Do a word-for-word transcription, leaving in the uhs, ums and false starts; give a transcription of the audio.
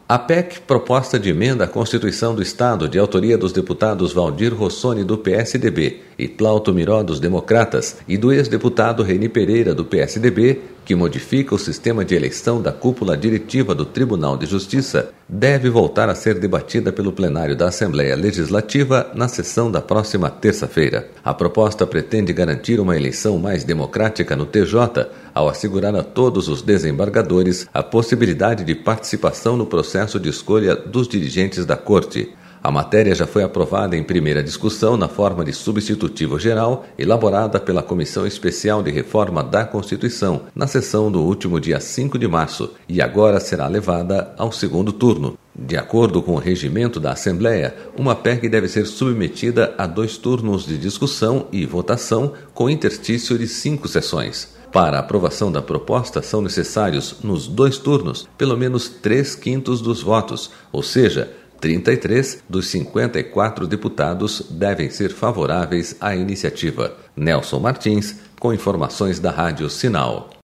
A P E C, proposta de emenda à Constituição do Estado, de autoria dos deputados Valdir Rossoni, do P S D B, e Plauto Miró, dos Democratas, e do ex-deputado Reni Pereira, do P S D B, que modifica o sistema de eleição da cúpula diretiva do Tribunal de Justiça, deve voltar a ser debatida pelo plenário da Assembleia Legislativa na sessão da próxima terça-feira. A proposta pretende garantir uma eleição mais democrática no T J, ao assegurar a todos os desembargadores a possibilidade de participação no processo de escolha dos dirigentes da Corte. A matéria já foi aprovada em primeira discussão na forma de substitutivo geral, elaborada pela Comissão Especial de Reforma da Constituição, na sessão do último dia cinco de março, e agora será levada ao segundo turno. De acordo com o regimento da Assembleia, uma P E C deve ser submetida a dois turnos de discussão e votação, com interstício de cinco sessões. Para a aprovação da proposta, são necessários, nos dois turnos, pelo menos três quintos dos votos, ou seja, trinta e três dos cinquenta e quatro deputados devem ser favoráveis à iniciativa. Nelson Martins, com informações da Rádio Sinal.